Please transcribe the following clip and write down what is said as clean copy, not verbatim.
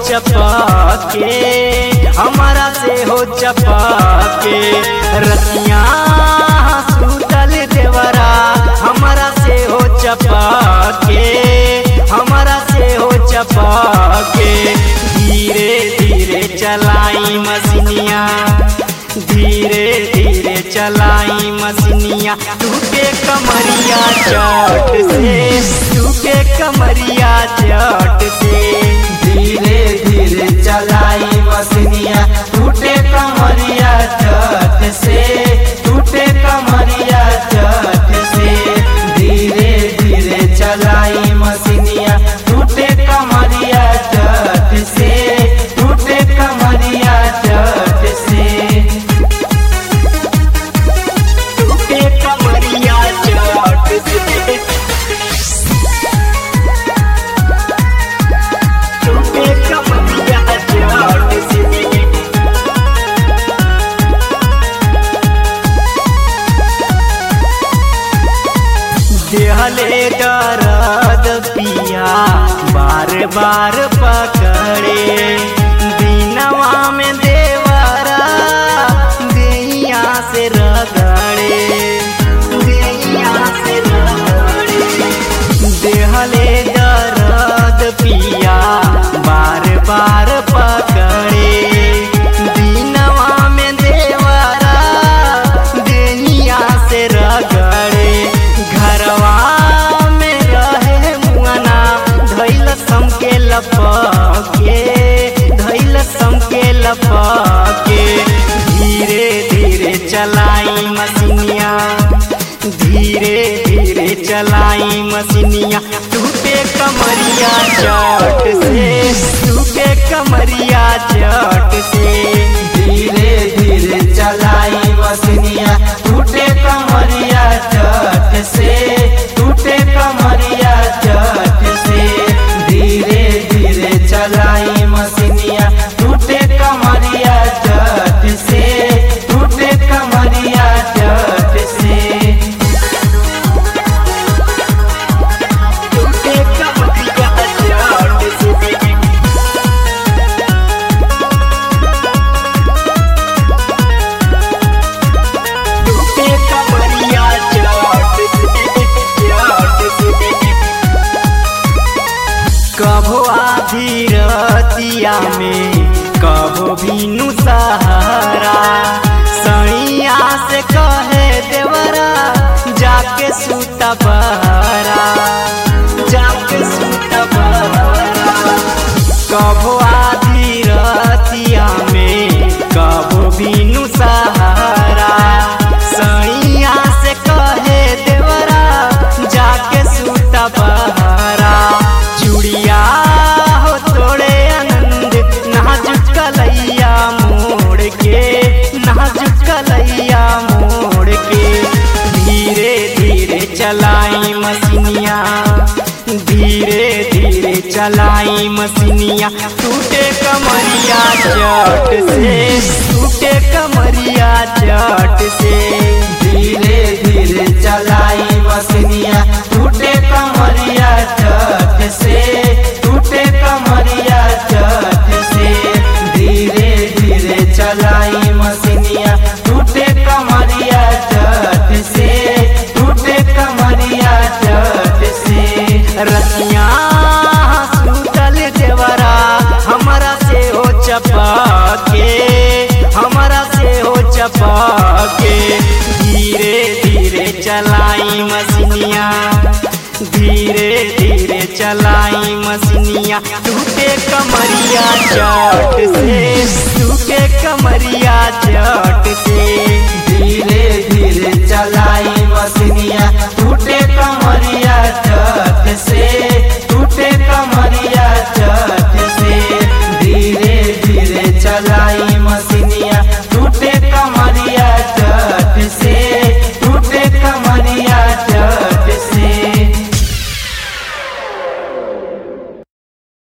चपके, हमारा से हो चपके। रतिया सूतल देवरा हमारा से हो चपके, हमारा से हो चपके। धीरे धीरे चलाई मसीनिया, धीरे धीरे चलाई मसीनिया। टूटे कमरिया चट से, टूटे कमरिया चट से। धीरे धीरे चलाई मसीनिया, टूटे कमरिया चट से, टूटे कमरिया चट से। धीरे धीरे चलाई मसीनिया, टूटे कमरिया चट से, टूटे कमरिया चट से। टूटे कमरिया चट से, टूटे कमरिया चट से। देहले दर्द पिया बार बार पकड़े, दिनवा में देवरा देहिया से रगड़े, देहिया से रगड़े। देहले दर्द पिया बार बार पकड़े, दिनवा में देवरा देहिया से रगड़े। घरवा में रहे मुआना धैल समके लपके, धैल समके लपके। धीरे धीरे चलाई मसीनिया, धीरे धीरे चलाई मसीनिया। टूटे कमरिया चट से, टूटे कमरिया चट से। धीरे धीरे चलाई मसीनिया, टूटे कमरिया चट से, टूटे कमरिया चट से। धीरे धीरे चलाई मसीनिया, टूटे कमरिया चट से, टूटे कमरिया चट से। टूटे कमरिया चट से, टूटे कमरिया चट से। कभो आधी रतिया में कभो भीनु सहारा, सैया से कहे देवरा जाके सूता बहरा, जाके सूता बहरा। कभो आधी रतिया में कभो भीनु सहारा, सैया से कहे देवरा जाके सूता बहरा। चूड़िया हो तोड़े आनंद नाजुक कलैया मोड़ के, नाजुक कलैया मोड़ के। धीरे धीरे चलाई मसीनिया, धीरे धीरे चलाई मसीनिया। टूटे कमरिया चट से, टूटे कमरिया चट से। धीरे धीरे चलाई मसीनिया, टूटे कमरिया चट से, टूटे कमरिया चट से। धीरे धीरे चलाई मसीनिया, टूटे कमरिया चट से, टूटे कमरिया चट से। रतिया सूतल देवरा हमारा से हो चपके, हमारा से हो चपके। धीरे धीरे चलाई मसीनिया, धीरे धीरे चलाई मसीनिया। टूटे कमरिया चट से, टूटे कमरिया चट से। धीरे धीरे चलाई मसीनिया, टूटे कमरिया चट से, टूटे कमरिया चट से। धीरे धीरे चलाई